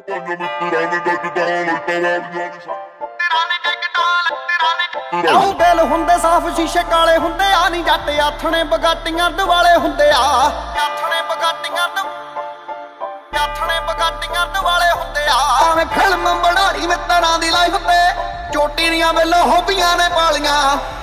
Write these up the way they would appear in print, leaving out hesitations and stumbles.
ਆਉ ਦਿਲ ਹੁੰਦੇ ਸਾਫ ਸ਼ੀਸ਼ੇ ਕਾਲੇ ਹੁੰਦੇ ਆ ਨੀ ਜੱਟ ਆਥਣੇ ਬਗਾਟੀਆਂ ਦੁਆਲੇ ਹੁੰਦੇ ਆ ਆਥਣੇ ਬਗਾਟੀਆਂ ਦੁਆਲੇ ਹੁੰਦੇ ਆ ਐਵੇਂ ਫਿਲਮ ਬਣਾਈ ਮਿੱਤਰਾਂ ਦੀ ਲਾਈਫ ਤੇ ਚੋਟੀ ਦੀਆਂ ਵੇਲੇ ਹੋਬੀਆਂ ਨੇ ਪਾਲੀਆਂ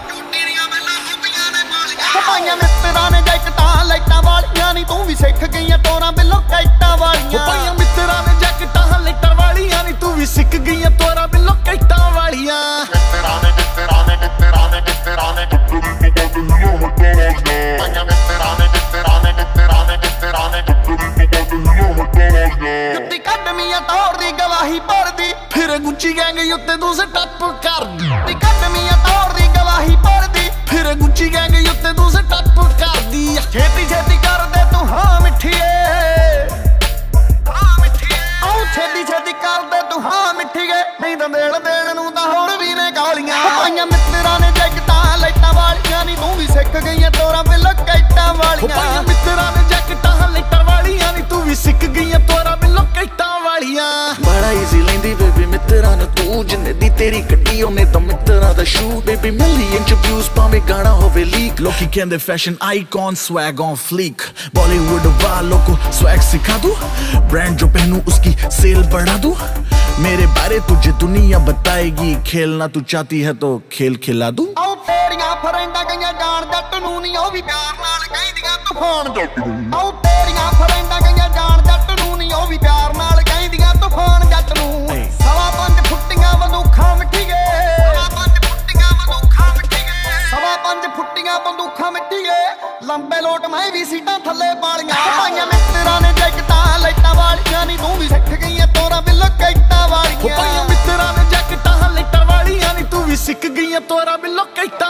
ਪਾਈਆਂ ਮਿੱਤਰਾਂ ਨੇ ਜੈਕਟਾਂ ਲਾਈਟਾਂ ਵਾਲੀਆਂ ਨੀ ਤੂੰ ਵੀ ਸਿੱਖ ਗਈਆਂ ਤੋਰਾਂ ਬਿੱਲੋ ਕੈਟਾਂ ਵਾਲੀਆਂ ਪਾਈਆਂ ਮਿੱਤਰਾਂ ਨੇ ਜੈਕਟਾਂ ਲਾਈਟਾਂ ਵਾਲੀਆਂ ਨੀ ਤੂੰ ਵੀ ਸਿੱਖ ਗਈਆਂ ਤੋਰਾਂ ਬਿੱਲੋ ਕੈਟਾਂ ਵਾਲੀਆਂ ਮਿੱਤਰਾਂ ਨੇ ਜੁੱਤੀ ਕੱਢ ਮੀਆਂ ਤੌਰ ਦੀ ਗਵਾਹੀ ਭਰਦੀ ਫਿਰ ਗੁੱਚੀ ਗੈਂਗ ਉੱਤੇ ਤੂੰ ਸਟੱਪ ਕਰਦੀ ਜੁੱਤੀ ਕੱਢ ਮੀਆਂ ਤੌਰ ਦੀ ਗਵਾਹੀ ਭਰਦੀ ਫਿਰ ਗੁੱਚੀ ਗੈਂਗ ਉੱਤੇ ਤੂੰ ਸਟੱਪ ਕਰਦੀ ਛੇਤੀ ਛੇਤੀ ਕਰਦੇ ਤੂੰ ਹਾਂ ਮਿੱਠੀਏ ਆਉ ਛੇਤੀ ਛੇਤੀ ਕਰਦੇ ਤੂੰ ਹਾਂ ਮਿੱਠੀਏ ਨਹੀਂ ਤਾਂ ਦੇਣ ਨੂੰ ਤਾਂ ਹੋਰ ਵੀ ਨੇ ਗਾਲੀਆਂ ਪਾਈਆਂ ਮਿੱਤਰਾਂ ਨੇ ਜੈਕਟਾਂ ਲਾਈਟਾਂ ਵਾਲੀਆਂ ਨੀ ਤੂੰ ਵੀ ਸਿੱਖ ਗਈਆਂ ਤੋਰਾਂ ਬਿੱਲੋ ਕੈਟਾਂ ਵਾਲੀਆਂ ਪਾਈਆਂ ਮਿੱਤਰਾਂ ਨੇ ਜੈਕਟਾਂ ਲਾਈਟਾਂ ਵਾਲੀਆਂ ਨੀ ਤੂੰ ਵੀ ਸਿੱਖ ਗਈਆਂ ਤੋਰਾਂ ਬਿੱਲੋ ਕੈਟਾਂ ਵਾਲੀਆਂ ਬੜਾ ਈਜ਼ੀ ਲੈਂਦੀ ਬੇਬੀ ਮਿੱਤਰਾਂ ਨੂੰ ਤੂੰ ਜਿੰਨੇ ਦੀ ਤੇਰੀ ਗੱਡੀ ਉਹਨੇ ਤਾਂ ਮਿੱਤਰਾਂ ਦਾ ਸ਼ੂ ਬੇਬੀ ਮਿਲੀਅਨ ਚ ਵਿਊਜ਼ ਭਾਵੇਂ ਗਾਣਾ ਹੋਵੇ ਲੀਕ ਲੋਕੀ ਕਹਿੰਦੇ fashion icon swag on fleek Bollywood वालों को स्वैग सिखा दूं ब्रांड जो पहनूं उसकी सेल बढ़ा दूं मेरे बारे तुझे दुनिया बताएगी खेलना तू चाहती है तो खेल खिला दूं ਆਉ ਤੇਰੀਆਂ ਫਰੈਂਡਾਂ ਗਈਆਂ ਜਾਣ ਜੱਟ ਨੂੰ ਨੀ ਉਹ ਵੀ ਪਿਆਰ ਨਾਲ ਕਹਿੰਦੀਆਂ ਤੂਫਾਨ ਜੱਟ ਨੂੰ ਆਉ ਤੇਰੀਆਂ ਫਰੈਂਡਾਂ ਗਈਆਂ ਜਾਣ ਜੱਟ ਨੂੰ ਨੀ ਉਹ ਵੀ ਪਿਆਰ ਨਾਲ ਕਹਿੰਦੀਆਂ ਤੂਫਾਨ ਜੱਟ ਨੂੰ 5.5 ਫੁੱਟੀਆਂ ਬੰਦੂਖਾਂ ਮਿੱਠੀਏ 5.5 ਫੁੱਟੀਆਂ ਬੰਦੂਖਾਂ ਮਿੱਠੀਏ ਲੰਬੇ ਲੋਟ ਮੈਂ ਵੀ ਸੀਟਾਂ ਥੱਲੇ ਪਾਲੀਆਂ ਪਾਈਆਂ ਮਿੱਤਰਾਂ ਨੇ ਜੈਕਟਾਂ ਲਾਈਟਾਂ ਵਾਲੀਆਂ ਨੀ ਤੂੰ ਵੀ ਸਿੱਖ ਗਈਆਂ ਤੋਰਾਂ ਬਿੱਲੋ ਕੈਟਾਂ ਵਾਲੀਆਂ ਪਾਈਆਂ ਮਿੱਤਰਾਂ ਨੇ ਜੈਕਟਾਂ ਲਾਈਟਾਂ ਵਾਲੀਆਂ ਨੀ ਤੂੰ ਵੀ ਸਿੱਖ ਗਈਆਂ ਤੋਰਾਂ ਬਿੱਲੋ ਕੈਟਾਂ